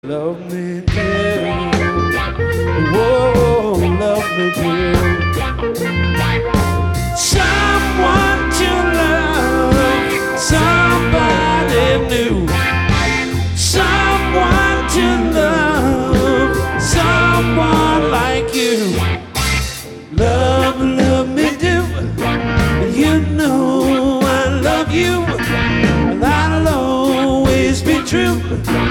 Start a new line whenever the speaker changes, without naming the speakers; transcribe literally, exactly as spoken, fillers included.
Love me do, whoa, love me do. Someone to love, somebody new. Someone to love, someone like you. Love, love me do. You know I love you, and I'll always be true.